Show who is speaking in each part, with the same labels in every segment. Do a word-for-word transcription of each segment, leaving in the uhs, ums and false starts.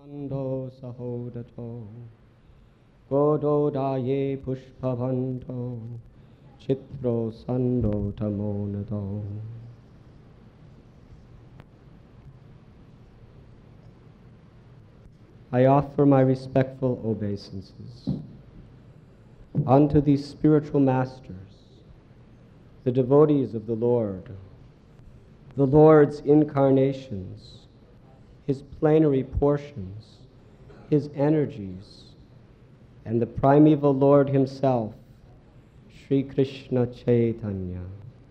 Speaker 1: Sando sahodato Gododaye pushpavanto Chitro sando tamonado. I offer my respectful obeisances unto these spiritual masters, the devotees of the Lord, the Lord's incarnations, his plenary portions, his energies, and the primeval Lord himself, Sri Krishna Chaitanya.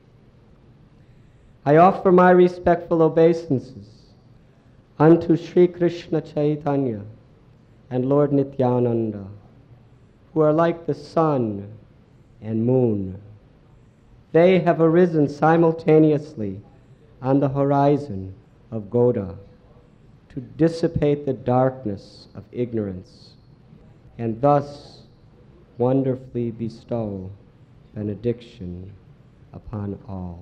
Speaker 1: I offer my respectful obeisances unto Sri Krishna Chaitanya and Lord Nityananda, who are like the sun and moon. They have arisen simultaneously on the horizon of Goda to dissipate the darkness of ignorance and thus wonderfully bestow benediction upon all.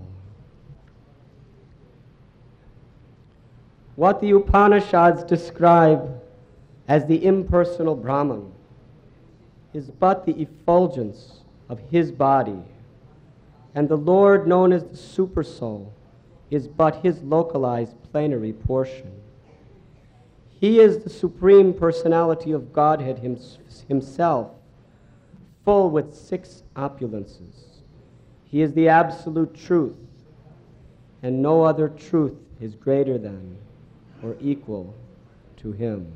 Speaker 1: What the Upanishads describe as the impersonal Brahman is but the effulgence of his body, and the Lord known as the Supersoul is but his localized plenary portion. He is the Supreme Personality of Godhead himself, full with six opulences. He is the absolute truth, and no other truth is greater than or equal to him.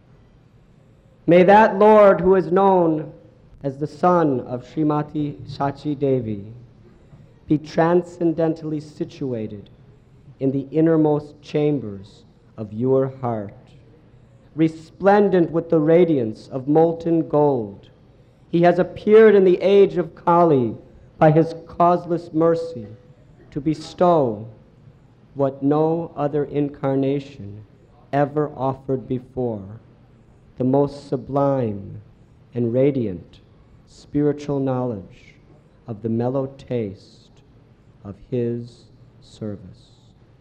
Speaker 1: May that Lord who is known as the son of Srimati Sachi Devi be transcendentally situated in the innermost chambers of your heart, resplendent with the radiance of molten gold. He has appeared in the age of Kali by his causeless mercy to bestow what no other incarnation ever offered before, the most sublime and radiant spiritual knowledge of the mellow taste of his service.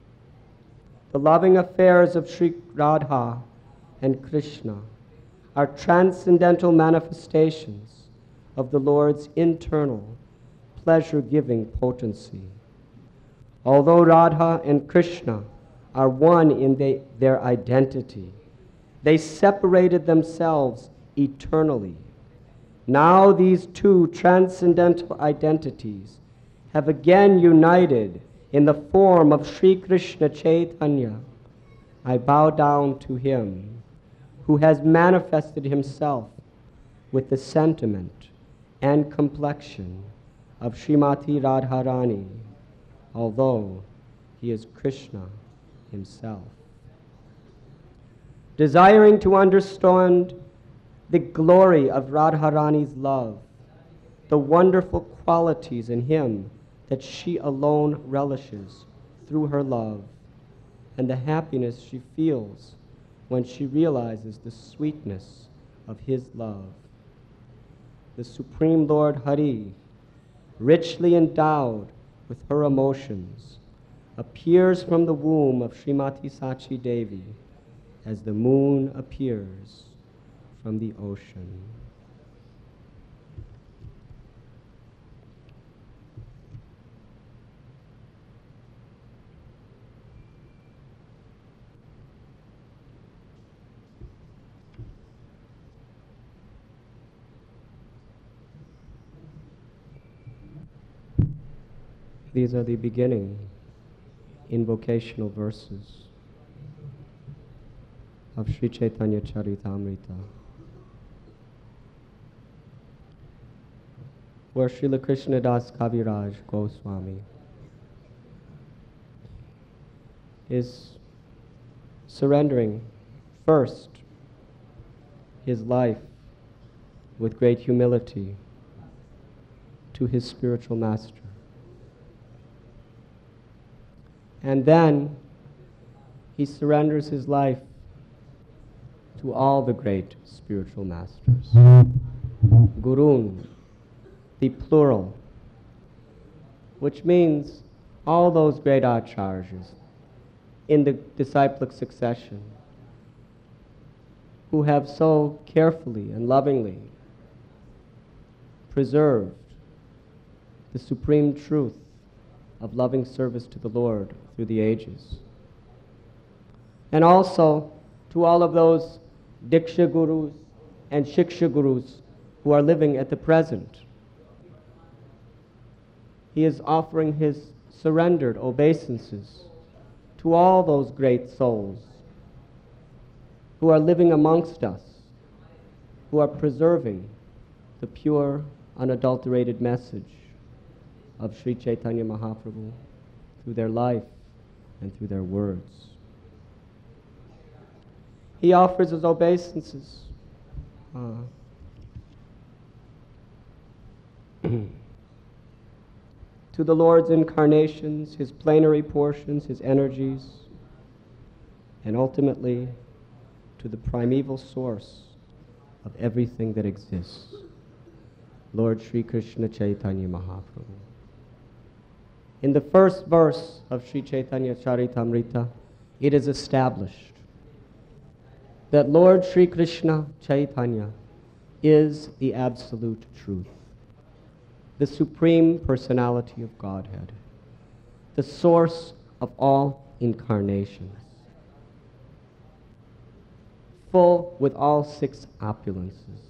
Speaker 1: The loving affairs of Sri Radha and Krishna are transcendental manifestations of the Lord's internal pleasure-giving potency. Although Radha and Krishna are one in they, their identity, they separated themselves eternally. Now these two transcendental identities have again united in the form of Sri Krishna Chaitanya. I bow down to him who has manifested himself with the sentiment and complexion of Srimati Radharani, although he is Krishna himself. Desiring to understand the glory of Radharani's love, the wonderful qualities in him that she alone relishes through her love, and the happiness she feels when she realizes the sweetness of his love. The Supreme Lord Hari, richly endowed with her emotions, appears from the womb of Srimati Sachi Devi as the moon appears from the ocean. These are the beginning invocational verses of Sri Chaitanya Charitamrita, where Srila Krishnadas Kaviraj Goswami is surrendering first his life with great humility to his spiritual master. And then he surrenders his life to all the great spiritual masters. Gurun, the plural, which means all those great acharyas in the disciplic succession who have so carefully and lovingly preserved the supreme truth of loving service to the Lord through the ages. And also to all of those Diksha Gurus and Shiksha Gurus who are living at the present. He is offering his surrendered obeisances to all those great souls who are living amongst us, who are preserving the pure, unadulterated message of Sri Chaitanya Mahaprabhu through their life and through their words. He offers his obeisances uh, to the Lord's incarnations, his plenary portions, his energies, and ultimately to the primeval source of everything that exists, Lord Sri Krishna Chaitanya Mahaprabhu. In the first verse of Sri Chaitanya Charitamrita, it is established that Lord Sri Krishna Chaitanya is the absolute truth, the supreme personality of Godhead, the source of all incarnations, full with all six opulences.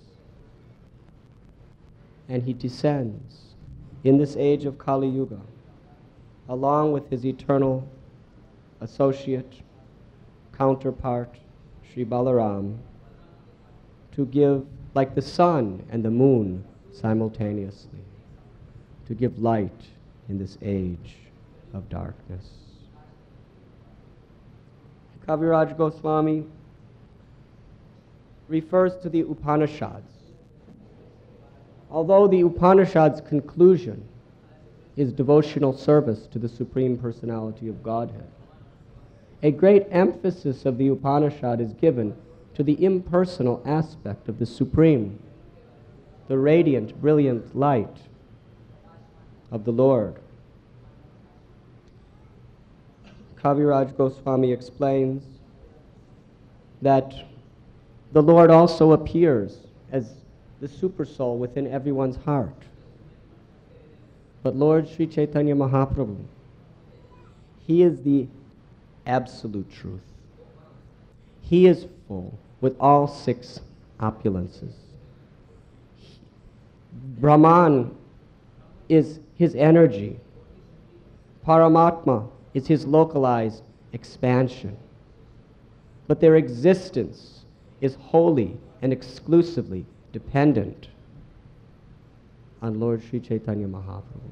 Speaker 1: And he descends in this age of Kali Yuga, along with his eternal associate, counterpart, Sri Balaram, to give, like the sun and the moon simultaneously, to give light in this age of darkness. Kaviraj Goswami refers to the Upanishads. Although the Upanishads' conclusion is devotional service to the Supreme Personality of Godhead, a great emphasis of the Upanishad is given to the impersonal aspect of the Supreme, the radiant, brilliant light of the Lord. Kaviraj Goswami explains that the Lord also appears as the Supersoul within everyone's heart. But Lord Sri Chaitanya Mahaprabhu, he is the absolute truth. He is full with all six opulences. Brahman is his energy. Paramatma is his localized expansion. But their existence is wholly and exclusively dependent on Lord Sri Chaitanya Mahaprabhu.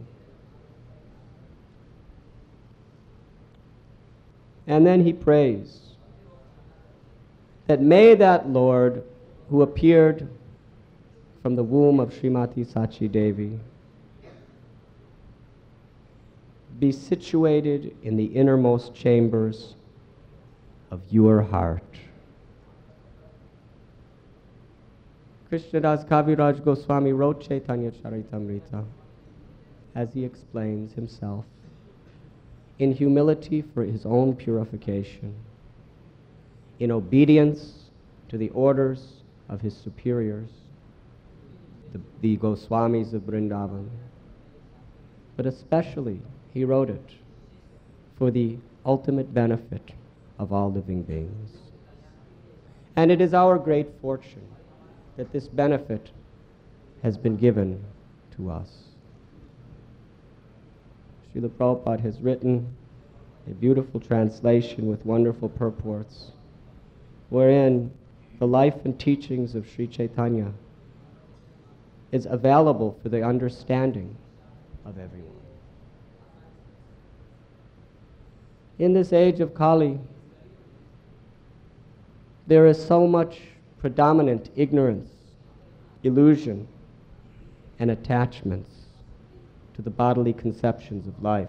Speaker 1: And then he prays that may that Lord who appeared from the womb of Srimati Sachi Devi be situated in the innermost chambers of your heart. Krishnadas Kaviraj Goswami wrote Chaitanya Charitamrita, as he explains himself, in humility for his own purification, in obedience to the orders of his superiors, the, the Goswamis of Vrindavan. But especially, he wrote it for the ultimate benefit of all living beings. And it is our great fortune that this benefit has been given to us. Srila Prabhupada has written a beautiful translation with wonderful purports, wherein the life and teachings of Sri Chaitanya is available for the understanding of everyone. In this age of Kali, there is so much predominant ignorance, illusion, and attachments to the bodily conceptions of life.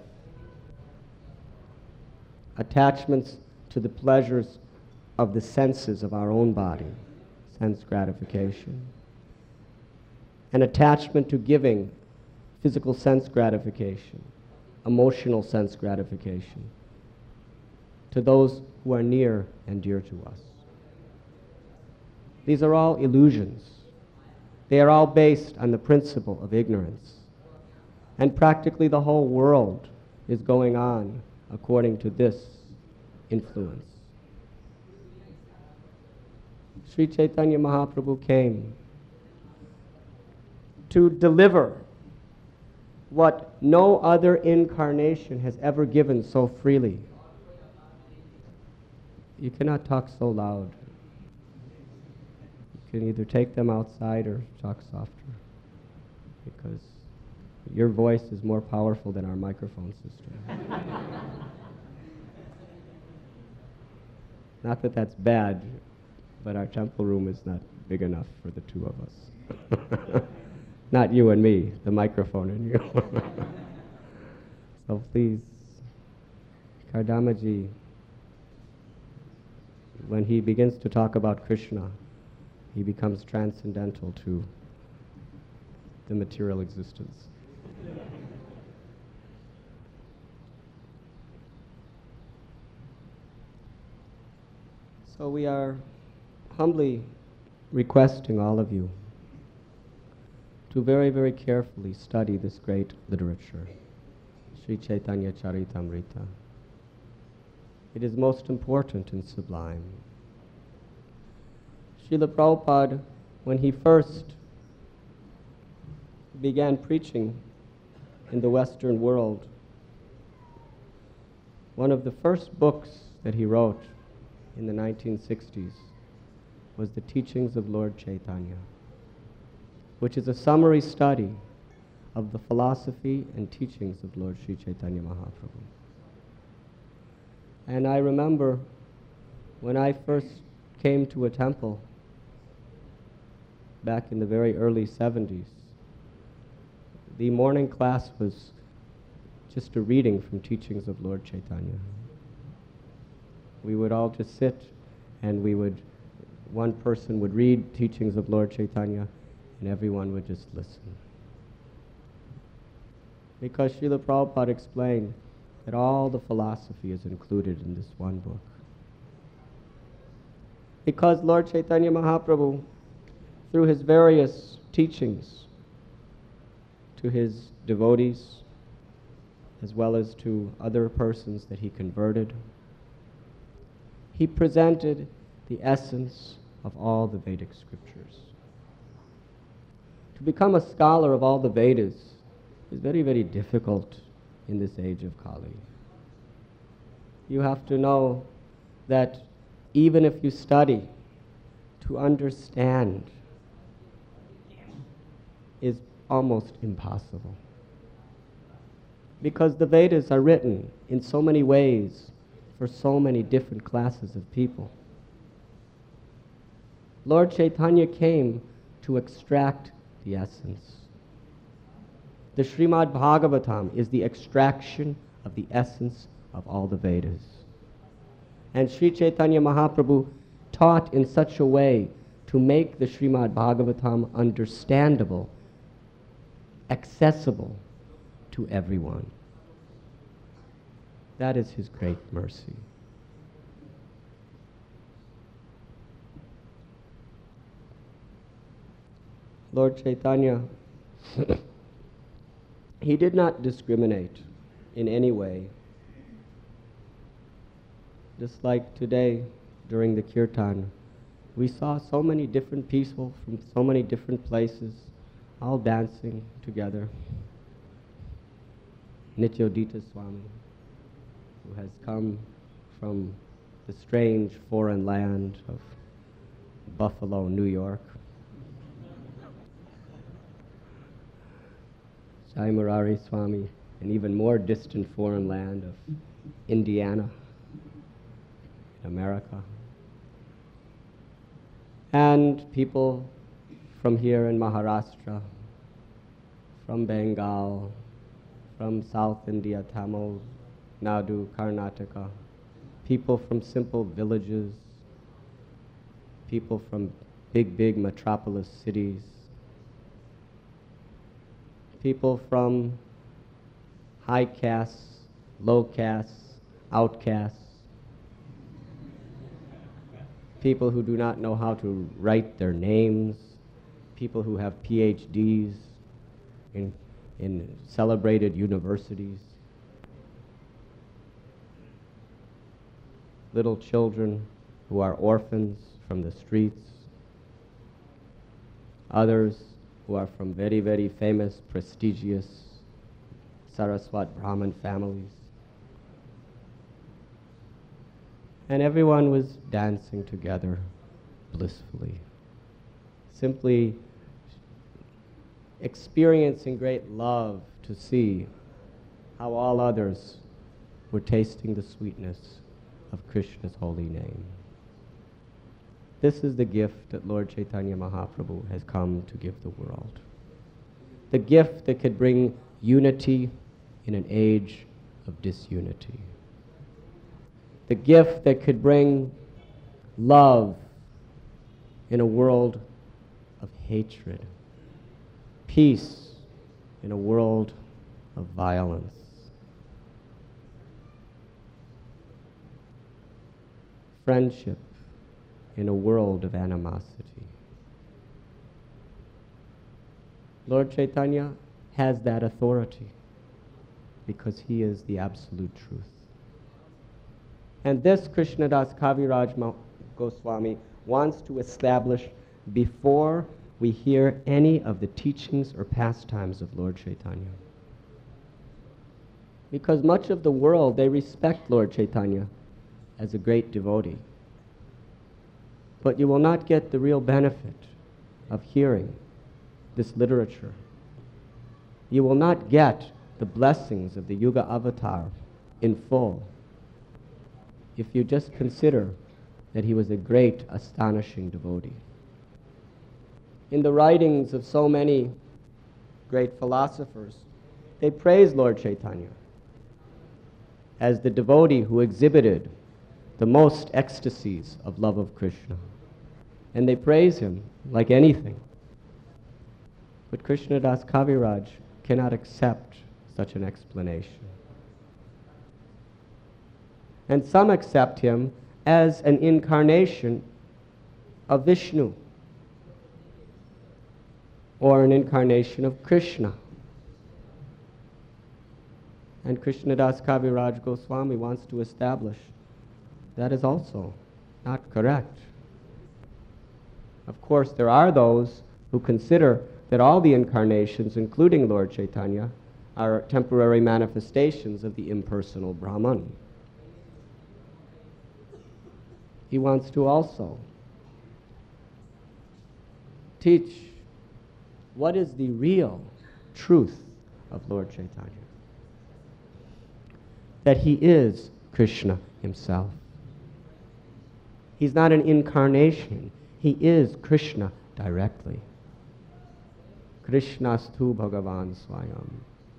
Speaker 1: Attachments to the pleasures of the senses of our own body, sense gratification. An attachment to giving physical sense gratification, emotional sense gratification to those who are near and dear to us. These are all illusions. They are all based on the principle of ignorance. And practically the whole world is going on according to this influence. Sri Chaitanya Mahaprabhu came to deliver what no other incarnation has ever given so freely. You cannot talk so loud. You can either take them outside or talk softer, because your voice is more powerful than our microphone system. Not that that's bad, but our temple room is not big enough for the two of us. Not you and me, the microphone and you. So please, Kardamaji, when he begins to talk about Krishna, he becomes transcendental to the material existence. So we are humbly requesting all of you to very, very carefully study this great literature, Sri Chaitanya Charitamrita. It is most important and sublime. Srila Prabhupada, when he first began preaching in the Western world, one of the first books that he wrote in the nineteen sixties was The Teachings of Lord Chaitanya, which is a summary study of the philosophy and teachings of Lord Sri Chaitanya Mahaprabhu. And I remember when I first came to a temple back in the very early seventies, the morning class was just a reading from Teachings of Lord Chaitanya. We would all just sit and we would, one person would read Teachings of Lord Chaitanya and everyone would just listen. Because Srila Prabhupada explained that all the philosophy is included in this one book. Because Lord Chaitanya Mahaprabhu, through his various teachings to his devotees, as well as to other persons that he converted, he presented the essence of all the Vedic scriptures. To become a scholar of all the Vedas is very, very difficult in this age of Kali. You have to know that even if you study, to understand is almost impossible. Because the Vedas are written in so many ways for so many different classes of people. Lord Chaitanya came to extract the essence. The Srimad Bhagavatam is the extraction of the essence of all the Vedas. And Sri Chaitanya Mahaprabhu taught in such a way to make the Srimad Bhagavatam understandable, accessible to everyone. That is his great mercy. Lord Chaitanya, he did not discriminate in any way. Just like today, during the kirtan, we saw so many different people from so many different places, all dancing together. Nityodita Swami, who has come from the strange foreign land of Buffalo, New York. Jai Murari Swami, an even more distant foreign land of Indiana, America. And people from here in Maharashtra, from Bengal, from South India, Tamil Nadu, Karnataka, people from simple villages, people from big, big metropolis cities, people from high castes, low castes, outcasts, people who do not know how to write their names, people who have P H Ds in, in celebrated universities, little children who are orphans from the streets, others who are from very, very famous, prestigious Saraswat Brahmin families. And everyone was dancing together blissfully, simply experiencing great love to see how all others were tasting the sweetness of Krishna's holy name. This is the gift that Lord Chaitanya Mahaprabhu has come to give the world. The gift that could bring unity in an age of disunity. The gift that could bring love in a world of hatred. Peace in a world of violence. Friendship in a world of animosity. Lord Chaitanya has that authority because he is the absolute truth. And this Krishnadas Kaviraj Goswami wants to establish before we hear any of the teachings or pastimes of Lord Chaitanya. Because much of the world, they respect Lord Chaitanya as a great devotee. But you will not get the real benefit of hearing this literature. You will not get the blessings of the Yuga Avatar in full if you just consider that he was a great, astonishing devotee. In the writings of so many great philosophers, they praise Lord Chaitanya as the devotee who exhibited the most ecstasies of love of Krishna. And they praise him like anything. But Krishnadas Kaviraj cannot accept such an explanation. And some accept him as an incarnation of Vishnu or an incarnation of Krishna. And Krishnadas Kaviraj Goswami wants to establish that is also not correct. Of course, there are those who consider that all the incarnations, including Lord Chaitanya, are temporary manifestations of the impersonal Brahman. He wants to also teach what is the real truth of Lord Chaitanya. That he is Krishna himself. He's not an incarnation. He is Krishna directly. Krishnastu Bhagavan Swayam.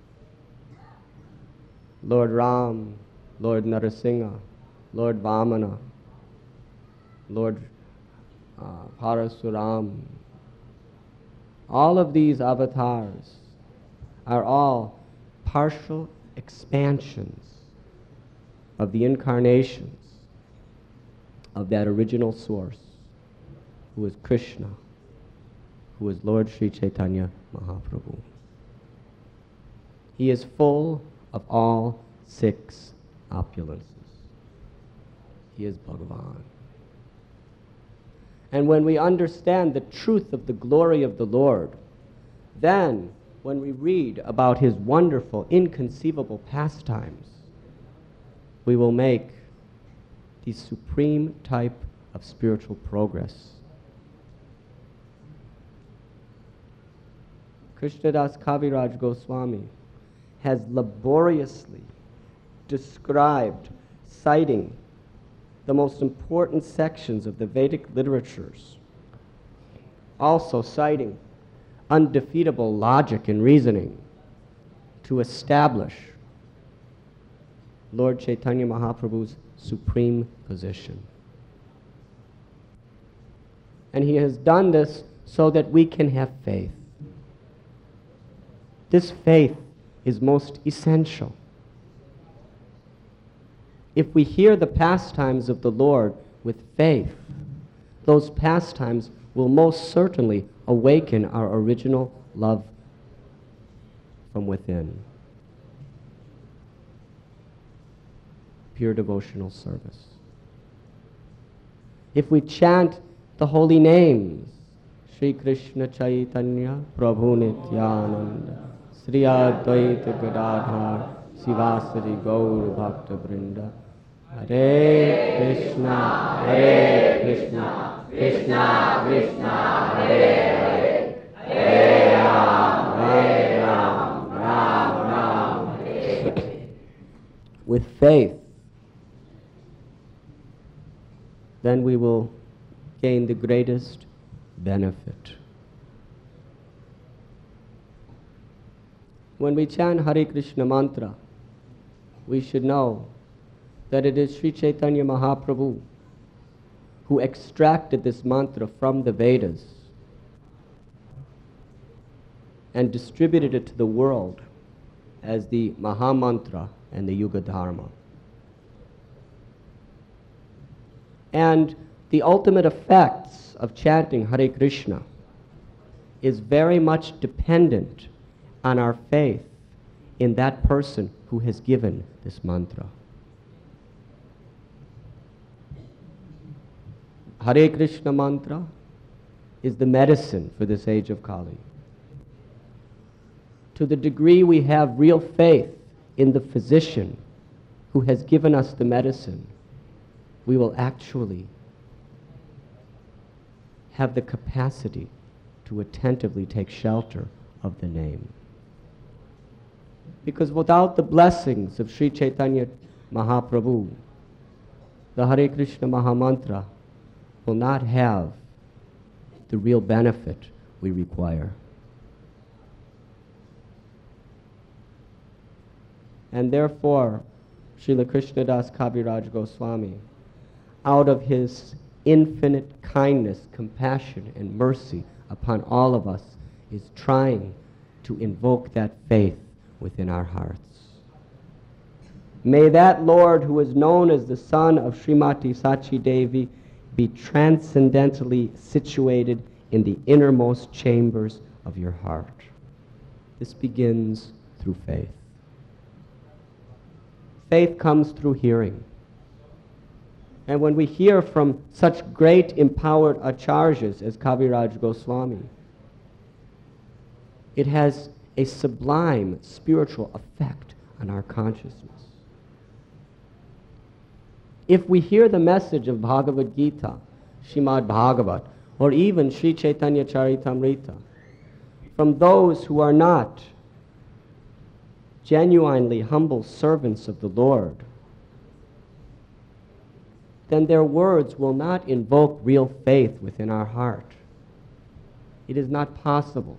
Speaker 1: Lord Ram, Lord Narasingha, Lord Vamana, Lord uh, Parasuram. All of these avatars are all partial expansions of the incarnations of that original source, who is Krishna, who is Lord Sri Chaitanya Mahaprabhu. He is full of all six opulences. He is Bhagavan. And when we understand the truth of the glory of the Lord, then when we read about his wonderful, inconceivable pastimes, we will make the supreme type of spiritual progress. Krishnadas Kaviraj Goswami has laboriously described, citing the most important sections of the Vedic literatures, also citing undefeatable logic and reasoning to establish Lord Chaitanya Mahaprabhu's supreme position. And he has done this so that we can have faith. This faith is most essential. If we hear the pastimes of the Lord with faith, those pastimes will most certainly awaken our original love from within. Pure devotional service. If we chant the holy names, Shri Krishna Chaitanya Prabhu Nityananda, Sri Advaita Gadadhar Sivasari Gaur Bhakta Vrinda, Hare Krishna, Hare Krishna, Krishna Krishna, Hare Hare, Hare Ram, Hare Ram, Ram Ram, Hare Hare. With faith, then we will gain the greatest benefit. When we chant Hare Krishna mantra, we should know that it is Sri Chaitanya Mahaprabhu who extracted this mantra from the Vedas and distributed it to the world as the Maha Mantra and the Yuga Dharma. And the ultimate effects of chanting Hare Krishna is very much dependent on our faith in that person who has given this mantra. Hare Krishna mantra is the medicine for this age of Kali. To the degree we have real faith in the physician who has given us the medicine, we will actually have the capacity to attentively take shelter of the name. Because without the blessings of Sri Chaitanya Mahaprabhu, the Hare Krishna Mahamantra will not have the real benefit we require. And therefore, Srila Krishnadas Kaviraj Goswami, out of his infinite kindness, compassion, and mercy upon all of us, is trying to invoke that faith within our hearts. May that Lord who is known as the son of Srimati Sachi Devi be transcendently situated in the innermost chambers of your heart. This begins through faith. Faith comes through hearing. And when we hear from such great empowered acharyas as Kaviraj Goswami, it has a sublime spiritual effect on our consciousness. If we hear the message of Bhagavad Gita, Srimad Bhagavat, or even Sri Chaitanya Charitamrita, from those who are not genuinely humble servants of the Lord, then their words will not invoke real faith within our heart. It is not possible.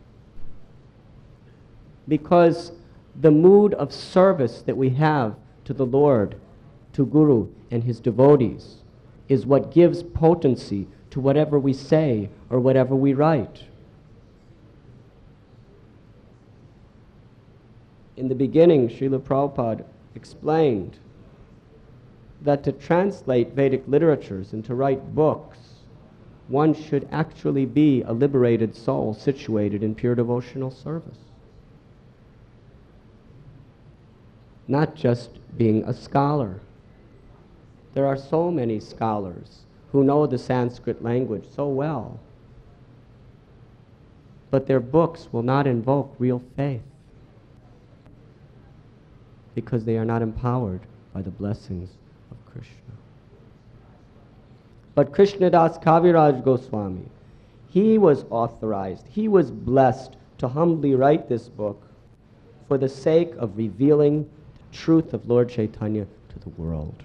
Speaker 1: Because the mood of service that we have to the Lord, to Guru and his devotees, is what gives potency to whatever we say or whatever we write. In the beginning, Srila Prabhupada explained that to translate Vedic literatures and to write books, one should actually be a liberated soul situated in pure devotional service. Not just being a scholar. There are so many scholars who know the Sanskrit language so well, but their books will not invoke real faith because they are not empowered by the blessings of Krishna. But Krishnadas Kaviraj Goswami, he was authorized, he was blessed to humbly write this book for the sake of revealing the truth of Lord Chaitanya to the world.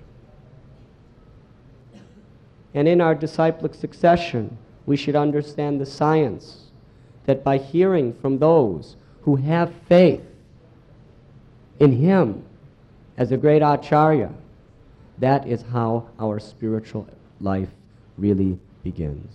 Speaker 1: And in our disciplic succession, we should understand the science that by hearing from those who have faith in him as a great acharya, that is how our spiritual life really begins.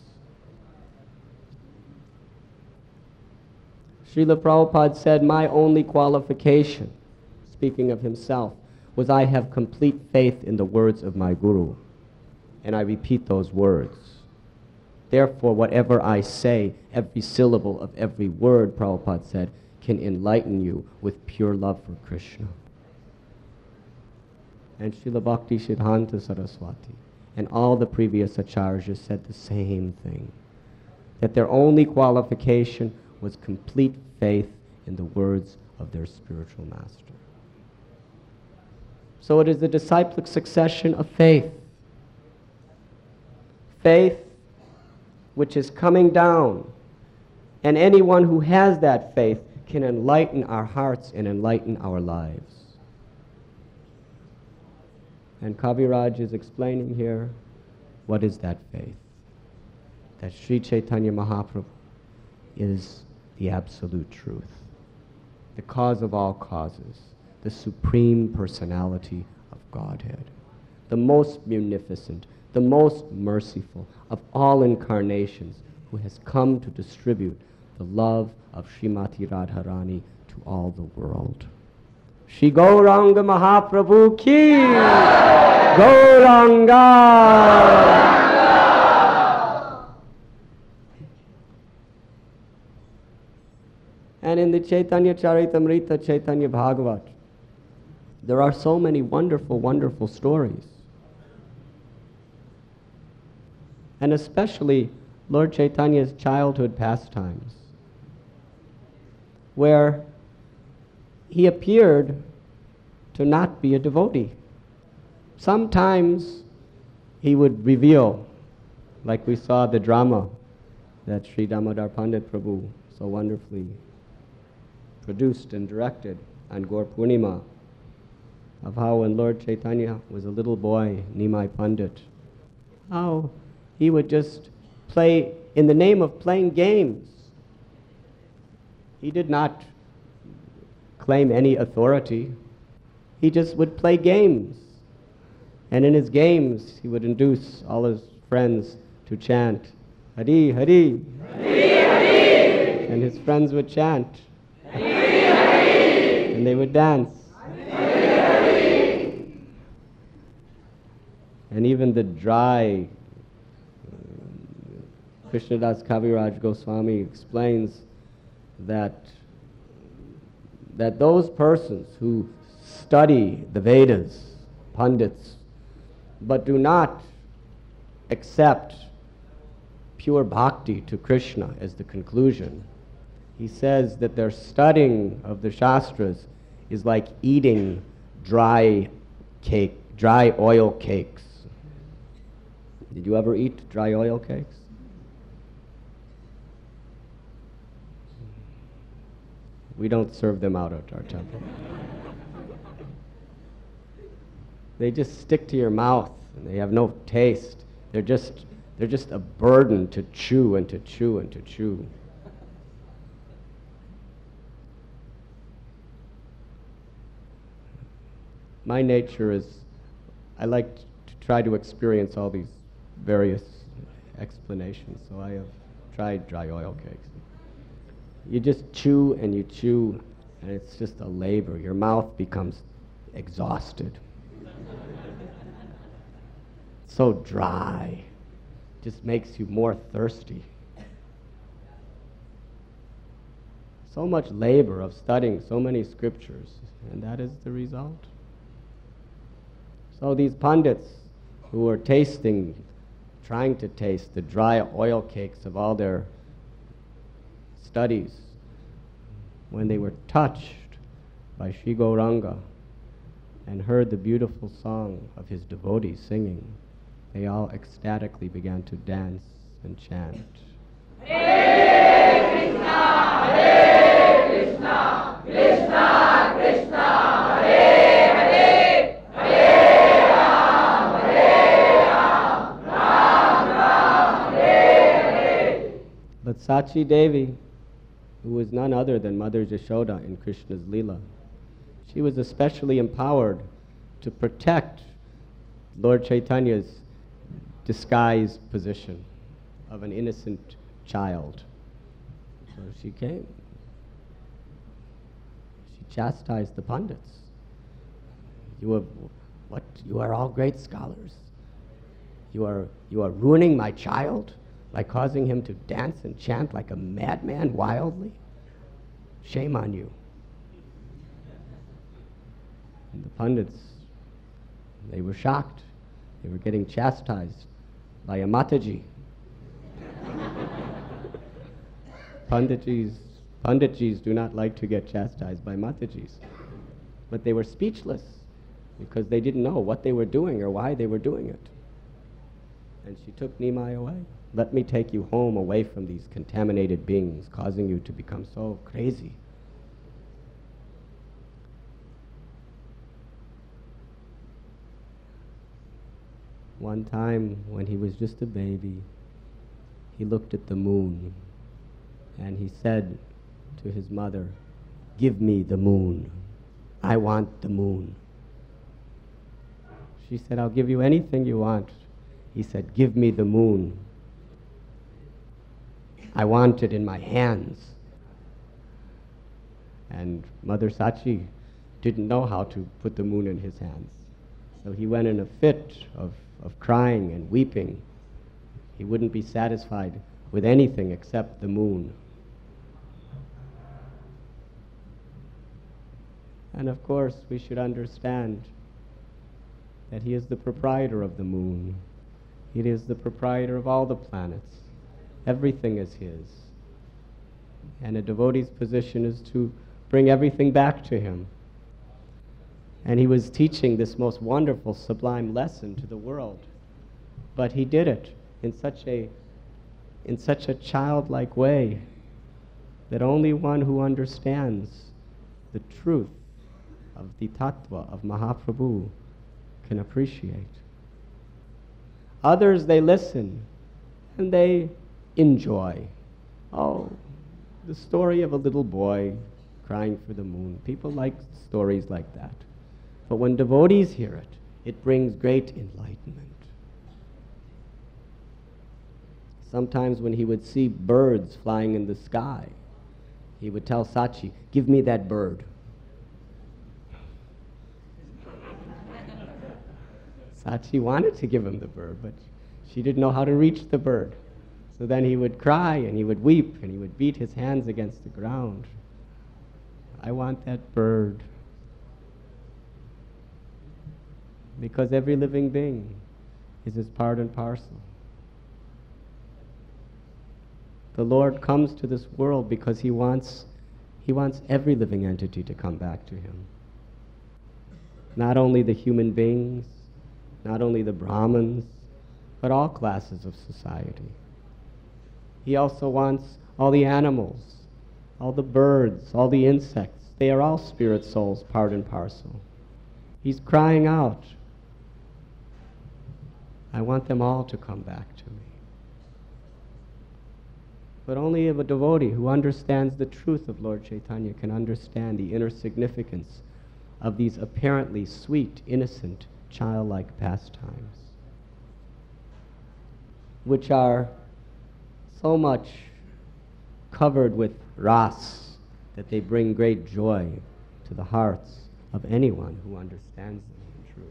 Speaker 1: Srila Prabhupada said, my only qualification, speaking of himself, was I have complete faith in the words of my Guru. And I repeat those words. Therefore, whatever I say, every syllable of every word, Prabhupada said, can enlighten you with pure love for Krishna. And Srila Bhakti Siddhanta Saraswati and all the previous acharyas said the same thing, that their only qualification was complete faith in the words of their spiritual master. So it is the disciplic succession of faith. Faith which is coming down, and anyone who has that faith can enlighten our hearts and enlighten our lives. And Kaviraj is explaining here, what is that faith? That Sri Chaitanya Mahaprabhu is the absolute truth, the cause of all causes, the supreme personality of Godhead, the most munificent, the most merciful of all incarnations, who has come to distribute the love of Srimati Radharani to all the world. Shri Gauranga Mahaprabhu ki! Gauranga! And in the Chaitanya Charitamrita, Chaitanya Bhagavat, there are so many wonderful, wonderful stories. And especially Lord Chaitanya's childhood pastimes, where he appeared to not be a devotee. Sometimes he would reveal, like we saw the drama that Sri Damodar Pandit Prabhu so wonderfully produced and directed on Gaur Purnima, of how when Lord Chaitanya was a little boy, Nimai Pandit, how he would just play in the name of playing games. He did not claim any authority. He just would play games. And in his games, he would induce all his friends to chant, Hari, Hari. Hari, Hari. And his friends would chant. Hari, Hari. And they would dance. Hari, Hari. And even the dry Krishnadas Kaviraj Goswami explains that, that those persons who study the Vedas, Pandits, but do not accept pure bhakti to Krishna as the conclusion, he says that their studying of the Shastras is like eating dry cake, dry oil cakes. Did you ever eat dry oil cakes? We don't serve them out at our temple. They just stick to your mouth and they have no taste. They're just, they're just a burden to chew and to chew and to chew. My nature is, I like to try to experience all these various explanations, so I have tried dry oil cakes. You just chew and you chew, and it's just a labor. Your mouth becomes exhausted. So dry. Just makes you more thirsty. So much labor of studying so many scriptures, and that is the result. So these pundits who are tasting, trying to taste the dry oil cakes of all their studies, when they were touched by Sri Gauranga and heard the beautiful song of his devotees singing, they all ecstatically began to dance and chant. Hare Krishna, Hare Krishna, Krishna Krishna, Hare Hare, Hare Ram, Hare Ram, Ram Ram, Hare Hare. But Sachi Devi, who was none other than Mother Yashoda in Krishna's Leela, she was especially empowered to protect Lord Chaitanya's disguised position of an innocent child. So she came. She chastised the pundits. You are, what? You are all great scholars. You are, you are ruining my child like causing him to dance and chant like a madman wildly? Shame on you. And the Pandits, they were shocked. They were getting chastised by a Mataji. Panditjis, Panditjis do not like to get chastised by Matajis. But they were speechless because they didn't know what they were doing or why they were doing it. And she took Nimai away. Let me take you home away from these contaminated beings, causing you to become so crazy. One time when he was just a baby, he looked at the moon and he said to his mother, "Give me the moon. I want the moon." She said, "I'll give you anything you want." He said, "Give me the moon. I want it in my hands." And Mother Sachi didn't know how to put the moon in his hands. So he went in a fit of, of crying and weeping. He wouldn't be satisfied with anything except the moon. And of course, we should understand that he is the proprietor of the moon. He is the proprietor of all the planets. Everything is his. And a devotee's position is to bring everything back to him. And he was teaching this most wonderful, sublime lesson to the world. But he did it in such a, in such a childlike way that only one who understands the truth of the tattva of Mahaprabhu can appreciate. Others, they listen and they enjoy. Oh, the story of a little boy crying for the moon. People like stories like that. But when devotees hear it, it brings great enlightenment. Sometimes when he would see birds flying in the sky, he would tell Sachi, "Give me that bird." Sachi wanted to give him the bird, but she didn't know how to reach the bird. So then he would cry and he would weep and he would beat his hands against the ground. "I want that bird." Because every living being is his part and parcel. The Lord comes to this world because he wants, he wants every living entity to come back to him. Not only the human beings, not only the Brahmins, but all classes of society. He also wants all the animals, all the birds, all the insects. They are all spirit souls, part and parcel. He's crying out, "I want them all to come back to me." But only a devotee who understands the truth of Lord Chaitanya can understand the inner significance of these apparently sweet, innocent, childlike pastimes, which are so much covered with ras that they bring great joy to the hearts of anyone who understands them in truth.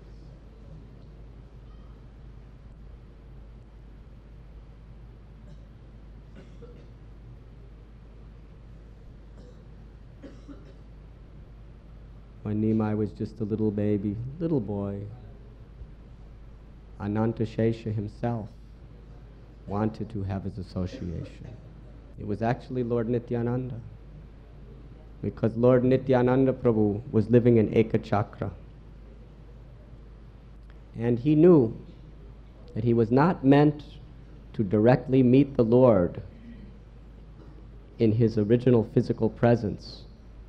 Speaker 1: When Nimai was just a little baby, little boy, Ananta Shesha himself wanted to have his association. It was actually Lord Nityananda, because Lord Nityananda Prabhu was living in Ekachakra. And he knew that he was not meant to directly meet the Lord in his original physical presence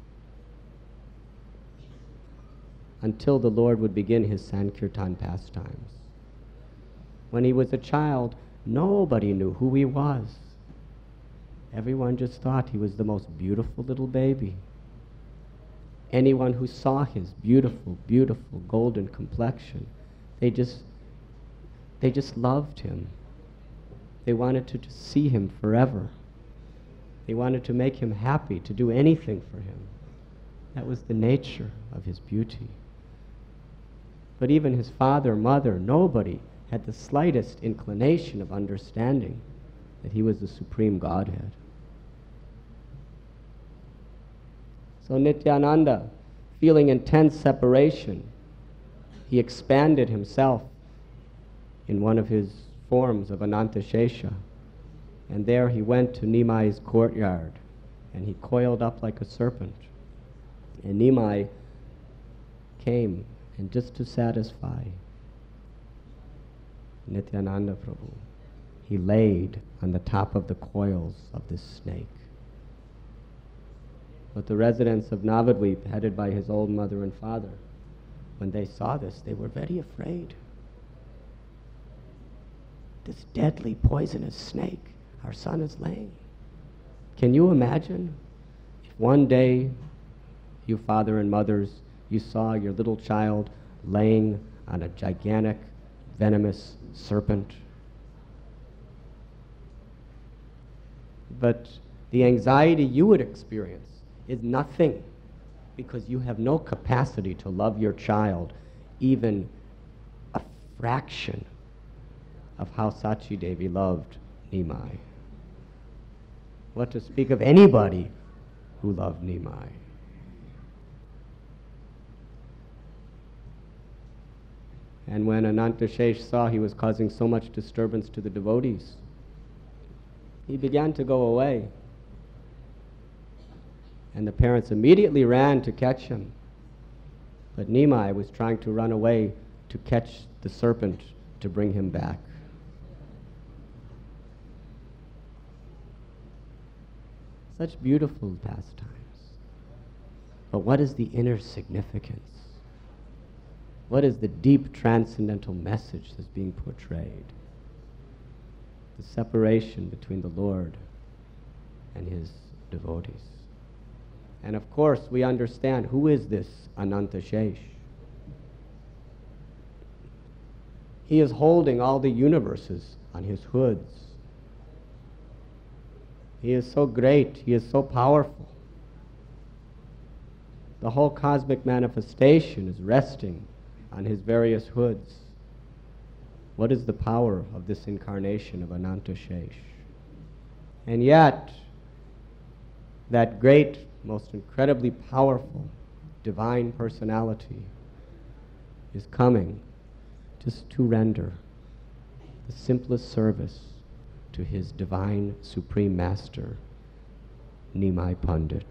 Speaker 1: until the Lord would begin his Sankirtan pastimes. When he was a child, nobody knew who he was. Everyone just thought he was the most beautiful little baby. Anyone who saw his beautiful, beautiful golden complexion, they just, they just loved him. They wanted to just see him forever. They wanted to make him happy, to do anything for him. That was the nature of his beauty. But even his father, mother, nobody had the slightest inclination of understanding that he was the supreme Godhead. So Nityananda, feeling intense separation, he expanded himself in one of his forms of Anantashesha. And there he went to Nimai's courtyard, and he coiled up like a serpent. And Nimai came, and just to satisfy Nityananda Prabhu, he laid on the top of the coils of this snake. But the residents of Navadvip, headed by his old mother and father, when they saw this, they were very afraid. This deadly, poisonous snake, our son is laying. Can you imagine if one day, you father and mothers, you saw your little child laying on a gigantic, venomous serpent? But the anxiety you would experience is nothing, because you have no capacity to love your child even a fraction of how Sachi Devi loved Nimai. What to speak of anybody who loved Nimai. And when Anantashesh saw he was causing so much disturbance to the devotees, he began to go away. And the parents immediately ran to catch him. But Nimai was trying to run away to catch the serpent to bring him back. Such beautiful pastimes. But what is the inner significance? What is the deep transcendental message that's being portrayed? The separation between the Lord and his devotees. And of course, we understand, who is this Anantashesh? He is holding all the universes on his hoods. He is so great, he is so powerful. The whole cosmic manifestation is resting on his various hoods. What is the power of this incarnation of Anantashesh? And yet, that great, most incredibly powerful divine personality is coming just to render the simplest service to his divine supreme master, Nimai Pandit,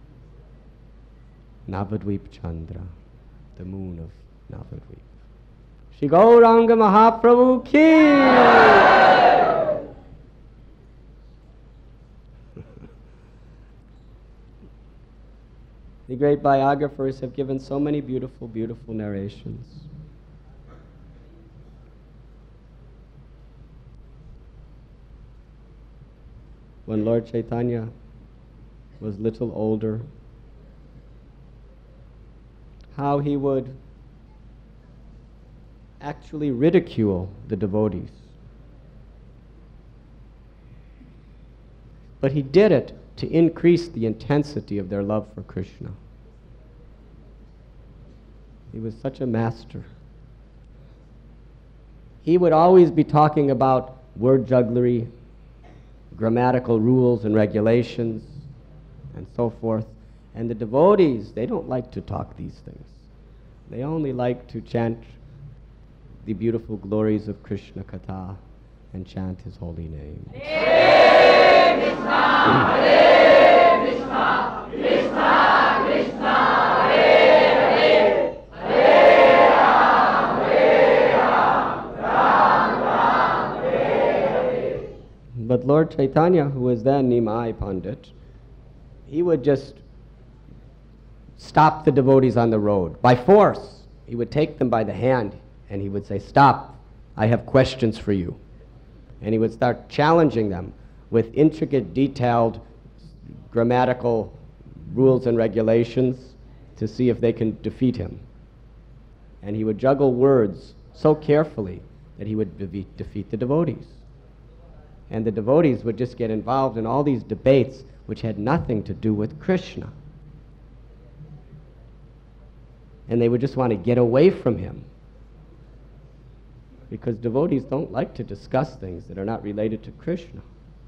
Speaker 1: Navadvip Chandra, the moon of Navadvip. Shri Gauranga Mahaprabhu ki! The great biographers have given so many beautiful, beautiful narrations. When Lord Chaitanya was little older, how he would actually ridicule the devotees. But he did it to increase the intensity of their love for Krishna. He was such a master. He would always be talking about word jugglery, grammatical rules and regulations, and so forth. And the devotees, they don't like to talk these things. They only like to chant the beautiful glories of Krishna Katha and chant his holy name. Hare Krishna, Hare Krishna, Krishna Krishna, Hare Hare, Hare Ram, Hare Ram, Ram Ram, Hare Hare. But Lord Chaitanya, who was then Nimai Pandit, he would just stop the devotees on the road by force. He would take them by the hand and he would say, "Stop, I have questions for you." And he would start challenging them with intricate, detailed grammatical rules and regulations to see if they can defeat him. And he would juggle words so carefully that he would de- defeat the devotees. And the devotees would just get involved in all these debates which had nothing to do with Krishna. And they would just want to get away from him, because devotees don't like to discuss things that are not related to Krishna.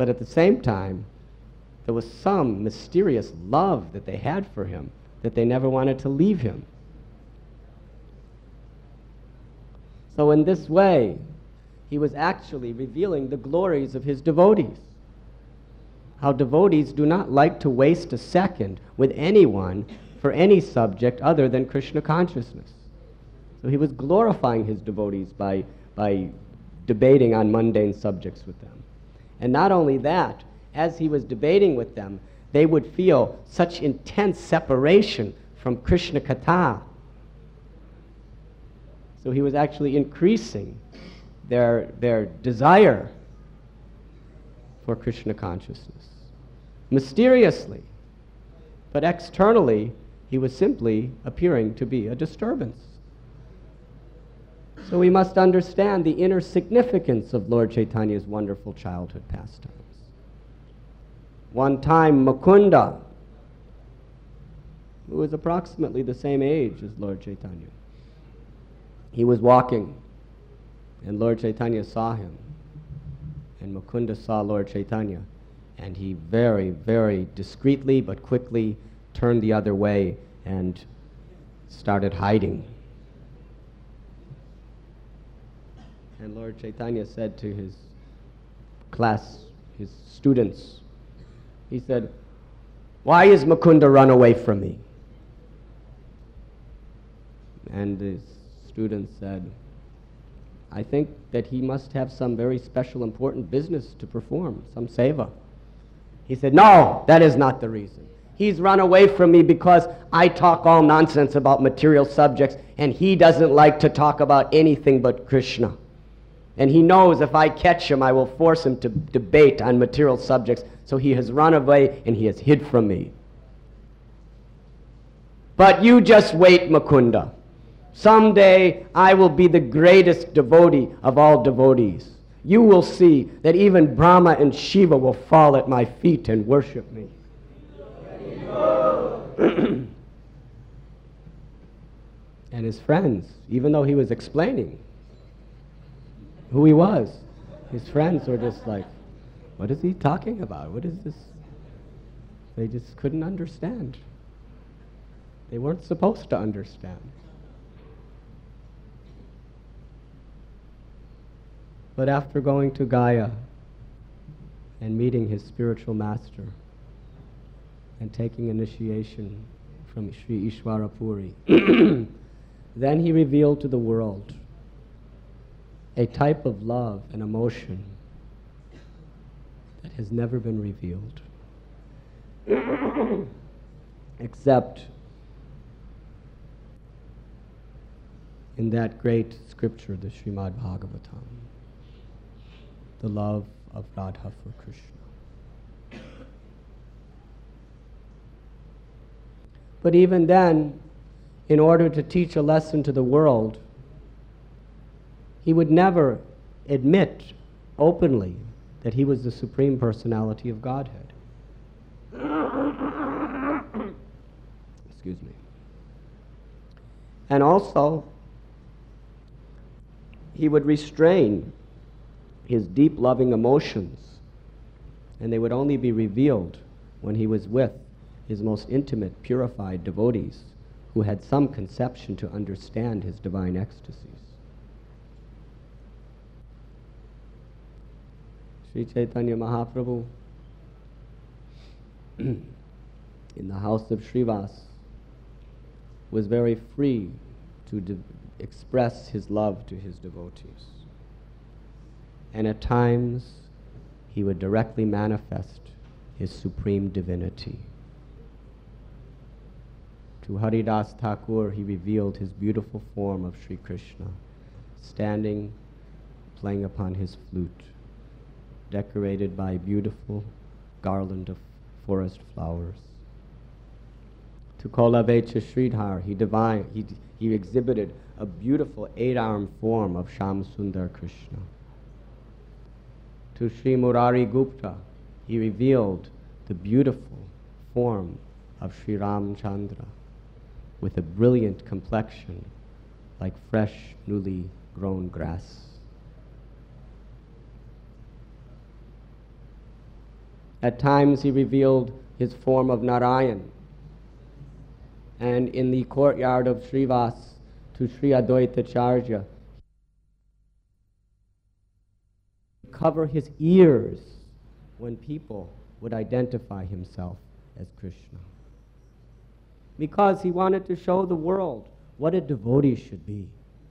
Speaker 1: But at the same time, there was some mysterious love that they had for him, that they never wanted to leave him. So in this way, he was actually revealing the glories of his devotees. How devotees do not like to waste a second with anyone for any subject other than Krishna consciousness. So he was glorifying his devotees by, by debating on mundane subjects with them. And not only that, as he was debating with them, they would feel such intense separation from Krishna Katha. So he was actually increasing their, their desire for Krishna consciousness. Mysteriously, but externally, he was simply appearing to be a disturbance. So we must understand the inner significance of Lord Chaitanya's wonderful childhood pastimes. One time, Mukunda, who was approximately the same age as Lord Chaitanya, he was walking, and Lord Chaitanya saw him, and Mukunda saw Lord Chaitanya, and he very, very discreetly but quickly turned the other way and started hiding. And Lord Chaitanya said to his class, his students, he said, "Why is Mukunda run away from me?" And the students said, "I think that he must have some very special important business to perform, some seva." He said, "No, that is not the reason. He's run away from me because I talk all nonsense about material subjects, and he doesn't like to talk about anything but Krishna. And he knows if I catch him, I will force him to debate on material subjects, so he has run away and he has hid from me. But you just wait, Mukunda. Someday I will be the greatest devotee of all devotees. You will see that even Brahma and Shiva will fall at my feet and worship me." And his friends, even though he was explaining who he was, his friends were just like, "What is he talking about? What is this?" They just couldn't understand. They weren't supposed to understand. But after going to Gaya and meeting his spiritual master and taking initiation from Sri Ishwara Puri, then he revealed to the world a type of love and emotion that has never been revealed except in that great scripture, the Srimad Bhagavatam, the love of Radha for Krishna. But even then, in order to teach a lesson to the world, he would never admit openly that he was the Supreme Personality of Godhead. Excuse me. And also, he would restrain his deep loving emotions, and they would only be revealed when he was with his most intimate, purified devotees who had some conception to understand his divine ecstasies. Sri Chaitanya Mahaprabhu, in the house of Srivas, was very free to de- express his love to his devotees. And at times, he would directly manifest his supreme divinity. To Haridas Thakur, he revealed his beautiful form of Sri Krishna, standing, playing upon his flute, decorated by a beautiful garland of forest flowers. To Kolavecha Sridhar, he, divine, he, he exhibited a beautiful eight-armed form of Sham Sundar Krishna. To Sri Murari Gupta, he revealed the beautiful form of Sri Ramchandra with a brilliant complexion like fresh, newly grown grass. At times he revealed his form of Narayan. And in the courtyard of Srivas to Sri Advaita Charya, cover his ears when people would identify himself as Krishna. Because he wanted to show the world what a devotee should be.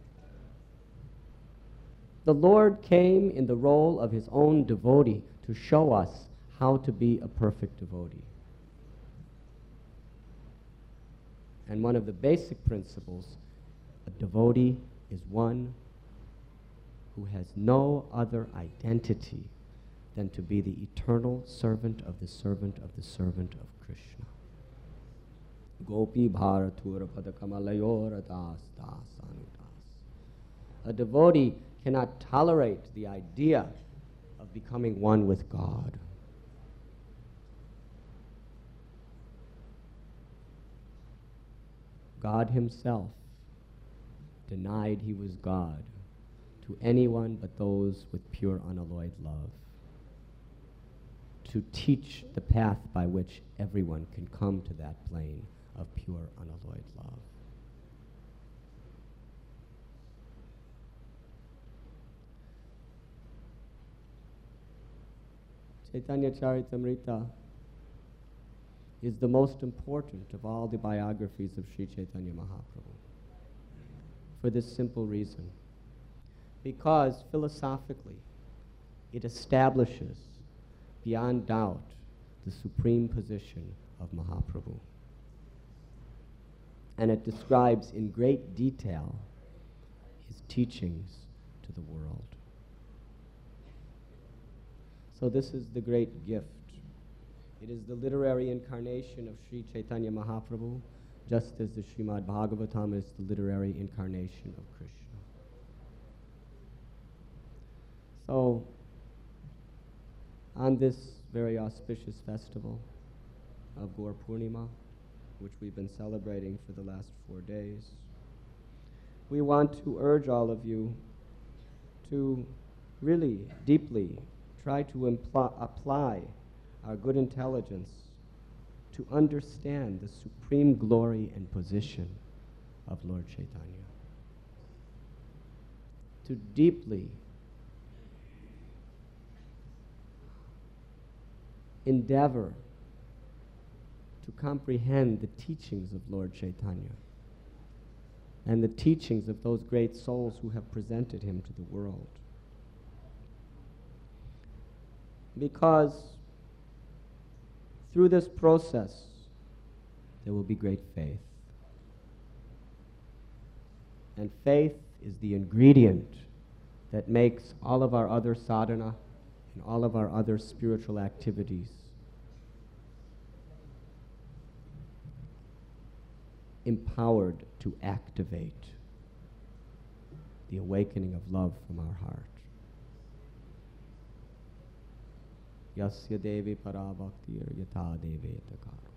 Speaker 1: The Lord came in the role of his own devotee to show us how to be a perfect devotee. And one of the basic principles, a devotee is one who has no other identity than to be the eternal servant of the servant of the servant of Krishna. Gopi bharatur padakamalayora das das anudas. A devotee cannot tolerate the idea of becoming one with God. God himself denied he was God to anyone but those with pure unalloyed love, to teach the path by which everyone can come to that plane of pure unalloyed love. Chaitanya Charitamrita is the most important of all the biographies of Sri Chaitanya Mahaprabhu, for this simple reason. Because philosophically, it establishes beyond doubt the supreme position of Mahaprabhu. And it describes in great detail his teachings to the world. So this is the great gift. It is the literary incarnation of Sri Chaitanya Mahaprabhu, just as the Srimad Bhagavatam is the literary incarnation of Krishna. So, on this very auspicious festival of Gaur Purnima, which we've been celebrating for the last four days, we want to urge all of you to really deeply try to impl- apply our good intelligence to understand the supreme glory and position of Lord Chaitanya. To deeply endeavor to comprehend the teachings of Lord Chaitanya and the teachings of those great souls who have presented him to the world. Because through this process, there will be great faith. And faith is the ingredient that makes all of our other sadhana and all of our other spiritual activities empowered to activate the awakening of love from our heart. Yasya devi parabhaktir yatha devetakaro.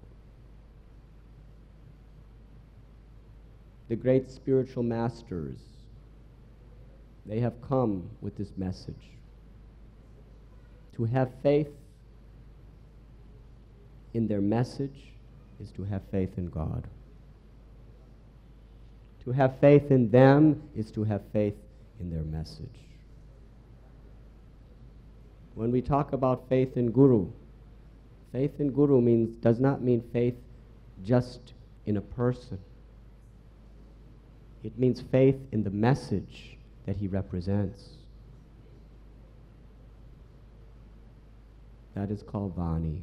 Speaker 1: The great spiritual masters, they have come with this message. To have faith in their message is to have faith in God. To have faith in them is to have faith in their message. When we talk about faith in Guru, faith in Guru means does not mean faith just in a person. It means faith in the message that he represents. That is called Vani.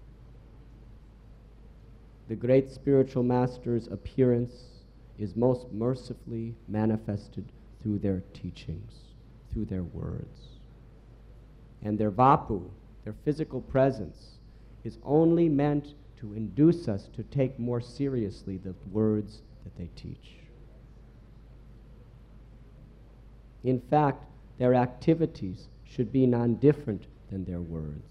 Speaker 1: The great spiritual master's appearance is most mercifully manifested through their teachings, through their words. And their vapu, their physical presence, is only meant to induce us to take more seriously the words that they teach. In fact, their activities should be non-different than their words.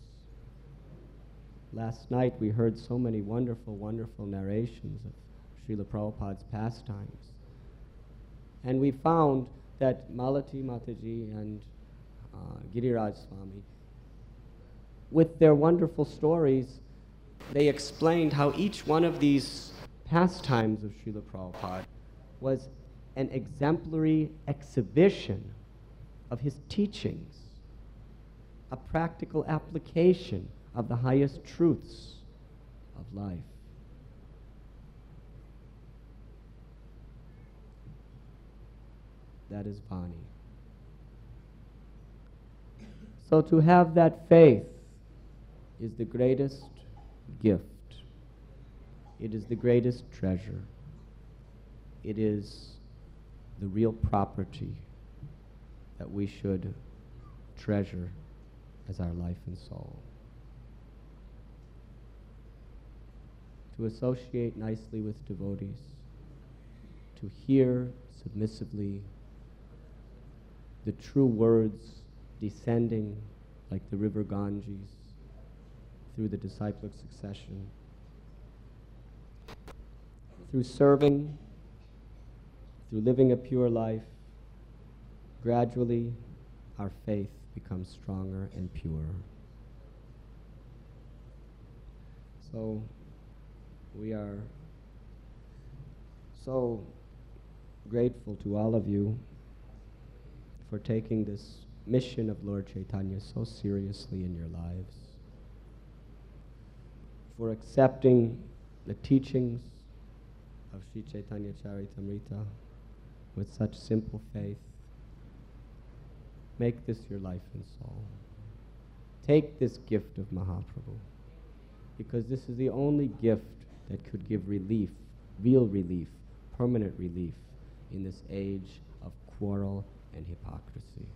Speaker 1: Last night we heard so many wonderful, wonderful narrations of Srila Prabhupada's pastimes. And we found that Malati Mataji and uh, Giriraj Swami, with their wonderful stories, they explained how each one of these pastimes of Srila Prabhupada was an exemplary exhibition of his teachings, a practical application of the highest truths of life. That is Vani. So to have that faith is the greatest gift. It is the greatest treasure. It is the real property that we should treasure as our life and soul. To associate nicely with devotees, to hear submissively the true words descending like the river Ganges through the disciplic succession, through serving, through living a pure life, gradually our faith becomes stronger and purer. So we are so grateful to all of you for taking this mission of Lord Chaitanya so seriously in your lives, for accepting the teachings of Sri Chaitanya Charitamrita with such simple faith. Make this your life and soul. Take this gift of Mahaprabhu, because this is the only gift that could give relief, real relief, permanent relief in this age of quarrel and hypocrisy.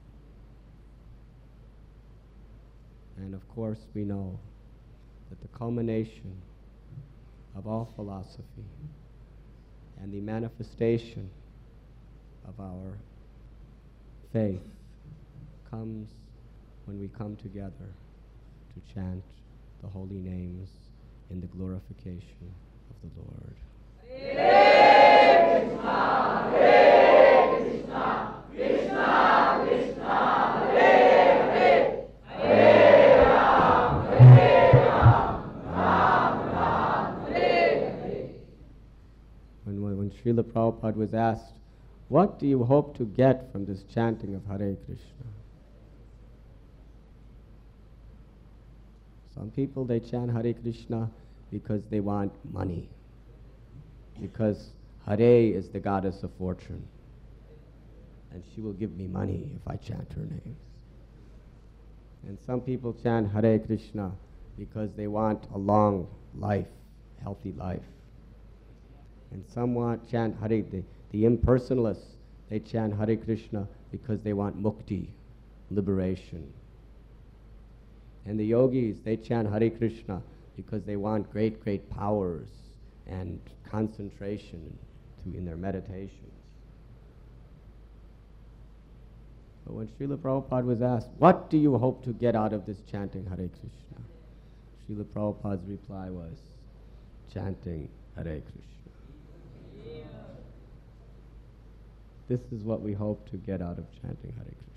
Speaker 1: And of course we know that the culmination of all philosophy and the manifestation of our faith comes when we come together to chant the holy names in the glorification of the Lord. Hare Krishna, Hare Krishna, Krishna Krishna, Hare Hare, Hare Ram, Hare Ram, Ram Ram, Hare Hare. When, when Srila Prabhupada was asked, what do you hope to get from this chanting of Hare Krishna? Some people, they chant Hare Krishna because they want money, because Hare is the goddess of fortune, and she will give me money if I chant her names. And some people chant Hare Krishna because they want a long life, healthy life. And some want chant Hare, the, the impersonalists, they chant Hare Krishna because they want mukti, liberation. And the yogis, they chant Hare Krishna because they want great, great powers and concentration to, in their meditations. But when Srila Prabhupada was asked, what do you hope to get out of this chanting Hare Krishna? Srila Prabhupada's reply was, chanting Hare Krishna. Yeah. This is what we hope to get out of chanting Hare Krishna.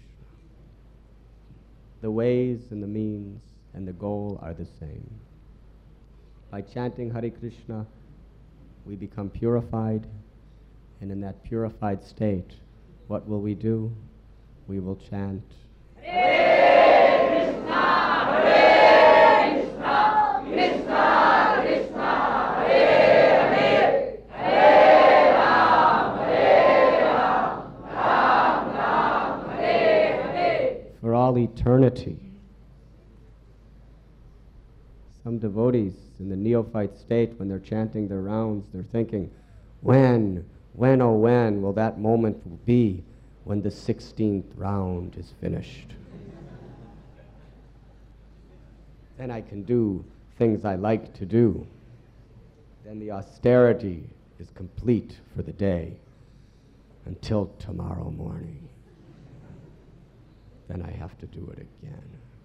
Speaker 1: The ways and the means and the goal are the same. By chanting Hare Krishna, we become purified, and in that purified state, what will we do? We will chant Hare Krishna, Hare Krishna, Krishna Krishna, Hare Hare, Hare Ram, Hare Ram, Ram Ram, Hare Hare. For all eternity. Some devotees in the neophyte state, when they're chanting their rounds, they're thinking, when, when, oh when will that moment be when the sixteenth round is finished? Then I can do things I like to do. Then the austerity is complete for the day until tomorrow morning. Then I have to do it again.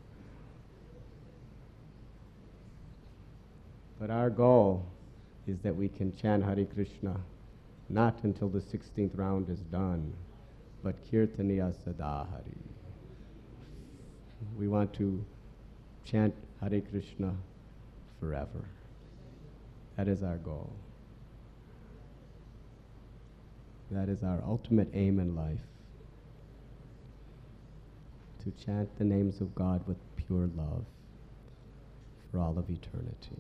Speaker 1: But our goal is that we can chant Hare Krishna not until the sixteenth round is done, but Kirtaniya Sada Hari. We want to chant Hare Krishna forever. That is our goal. That is our ultimate aim in life. To chant the names of God with pure love for all of eternity.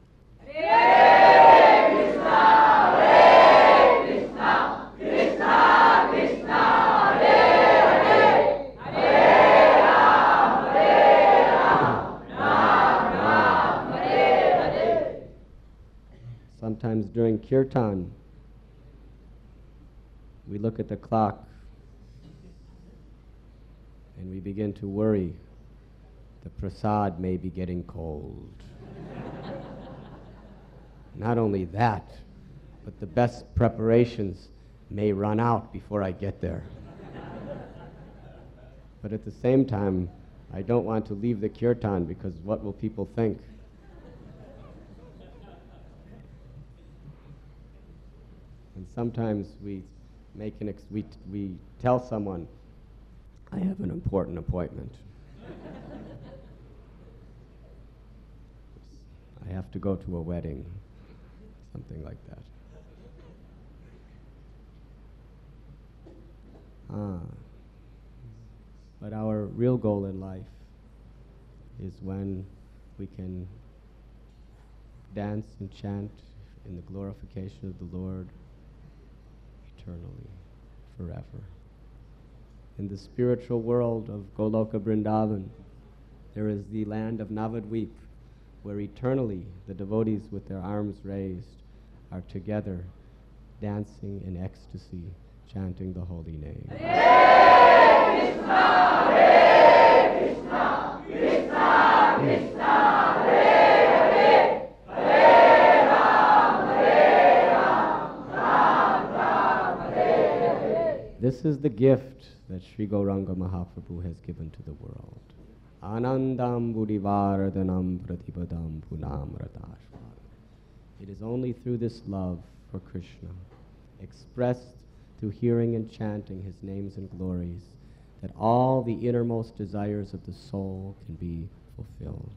Speaker 2: Hare Krishna, Hare Krishna, Krishna Krishna, Hare Hare, Hare Ram, Hare Ram, Ram Ram, Hare Hare.
Speaker 1: Sometimes during kirtan, we look at the clock and we begin to worry the prasad may be getting cold. Not only that, but the best preparations may run out before I get there. But at the same time, I don't want to leave the kirtan because what will people think? And sometimes we make an ex- we, t- we tell someone, I have an important appointment. I have to go to a wedding, something like that. Ah. But our real goal in life is when we can dance and chant in the glorification of the Lord eternally, forever. In the spiritual world of Goloka Vrindavan, there is the land of Navadvip, where eternally the devotees with their arms raised are together dancing in ecstasy, chanting the holy name.
Speaker 2: Hare Krishna, Hare Krishna, Krishna Krishna, Hare Hare, Hare Ram, Hare Ram, Ram Ram, Hare Hare.
Speaker 1: This is the gift that Sri Gauranga Mahaprabhu has given to the world. Anandam Buddhivardhanam Pratipadam Punam Radashvam. It is only through this love for Krishna, expressed through hearing and chanting his names and glories, that all the innermost desires of the soul can be fulfilled.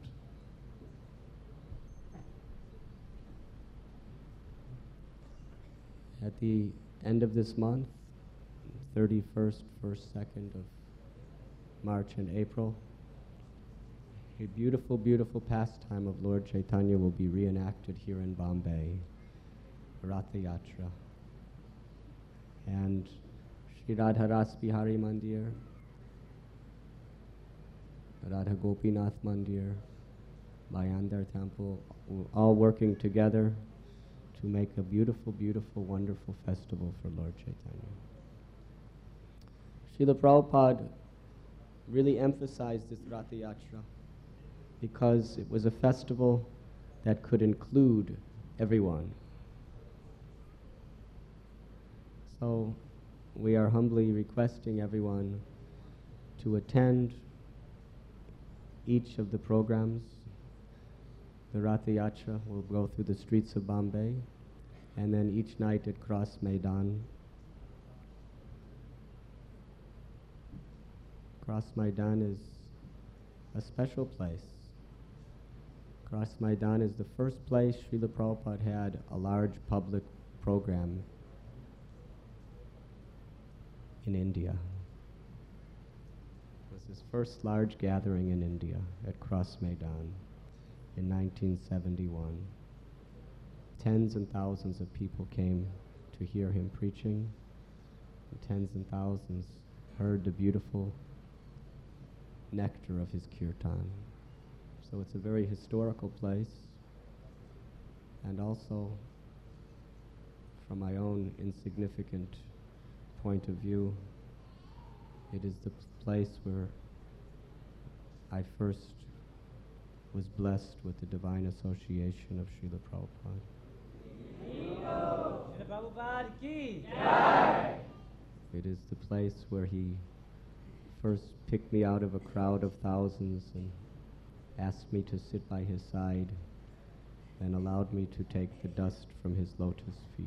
Speaker 1: At the end of this month, thirty-first, first, second of March and April, a beautiful, beautiful pastime of Lord Chaitanya will be reenacted here in Bombay, Ratha Yatra. And Sri Radha Ras Bihari Mandir, Radha Gopinath Mandir, Bayandar Temple, all working together to make a beautiful, beautiful, wonderful festival for Lord Chaitanya. Srila Prabhupada really emphasized this Ratha Yatra because it was a festival that could include everyone. So we are humbly requesting everyone to attend each of the programs. The Ratha Yatra will go through the streets of Bombay, and then each night at Cross Maidan. Cross Maidan is a special place. Cross Maidan is the first place Srila Prabhupada had a large public program in India. It was his first large gathering in India at Cross Maidan in nineteen seventy-one. Tens and thousands of people came to hear him preaching, and tens and thousands heard the beautiful nectar of his kirtan. So it's a very historical place, and also, from my own insignificant point of view, it is the p- place where I first was blessed with the divine association of Srila Prabhupada.
Speaker 3: Srila Prabhupada ki
Speaker 2: Jai.
Speaker 1: It is the place where he first picked me out of a crowd of thousands and asked me to sit by his side and allowed me to take the dust from his lotus feet.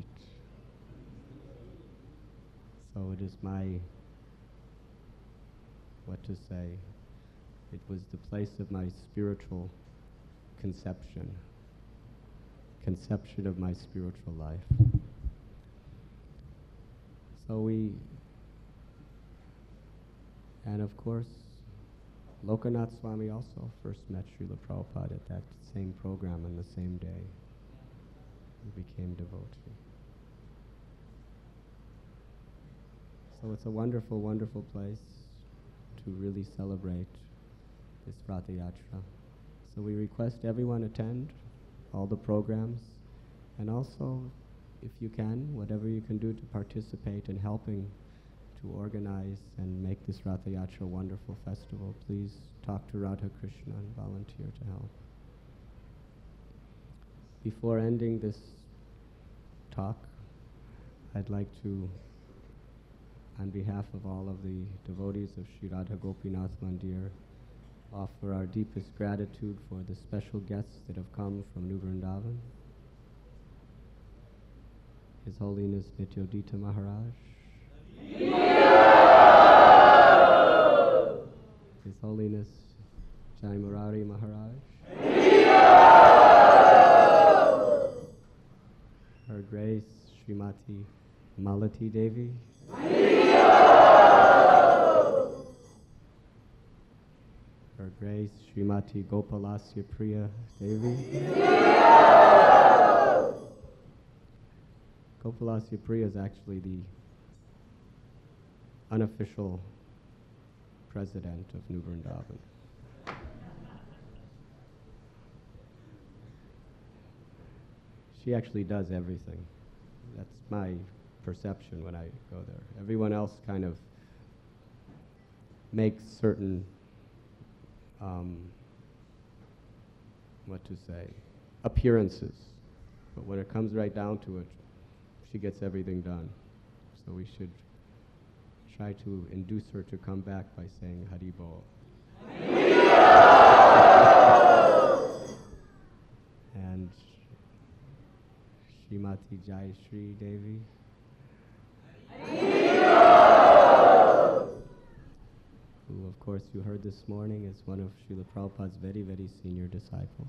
Speaker 1: So it is my, what to say, It was the place of my spiritual conception, conception of my spiritual life. So we, and of course, Lokanath Swami also first met Srila Prabhupada at that same program on the same day. He became devotee. So it's a wonderful, wonderful place to really celebrate this Ratha Yatra. So we request everyone attend all the programs, and also, if you can, whatever you can do to participate in helping to organize and make this Ratha Yatra a wonderful festival, please talk to Radha Krishna and volunteer to help. Before ending this talk, I'd like to, on behalf of all of the devotees of Sri Radha Gopinath Mandir, offer our deepest gratitude for the special guests that have come from New Vrindavan. His Holiness Nityodita Maharaj, His Holiness Jai Murari Maharaj, Her Grace Srimati Malati Devi, Her Grace Srimati Gopalasya Priya Devi. Gopalasya Priya is actually the unofficial president of New Vrindavan. She actually does everything. That's my perception when I go there. Everyone else kind of makes certain, um, what to say, appearances. But when it comes right down to it, she gets everything done. So we should try to induce her to come back by saying Hari Bol. And Srimati Jai Shri Devi. Who, of course, you heard this morning is one of Srila Prabhupada's very, very senior disciples.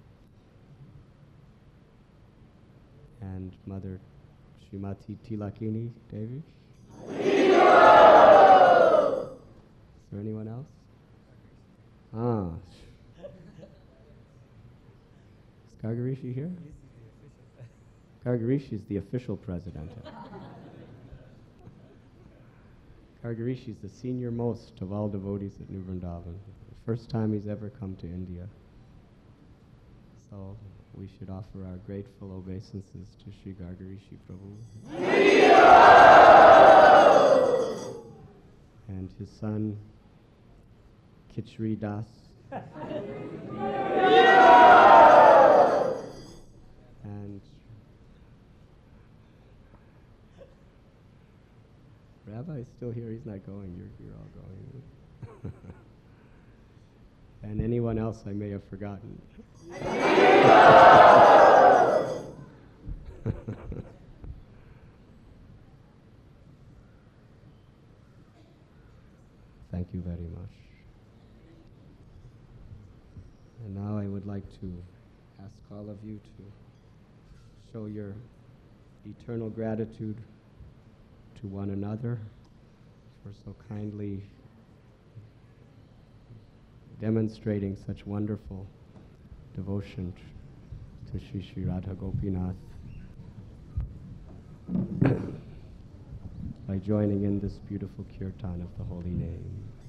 Speaker 1: And Mother Srimati Tilakini Devi. Is there anyone else? Ah. Is Gargarishi here? Gargarishi is the official president. Gargarishi is the senior most of all devotees at New Vrindavan. The first time he's ever come to India. So we should offer our grateful obeisances to Sri Gargarishi Prabhu. And his son, Kichri Das. And Rabbi is still here, he's not going, you're, you're all going. And anyone else I may have forgotten. Thank you very much. And now I would like to ask all of you to show your eternal gratitude to one another for so kindly demonstrating such wonderful devotion to Sri Sri Radha Gopinath by joining in this beautiful kirtan of the holy name.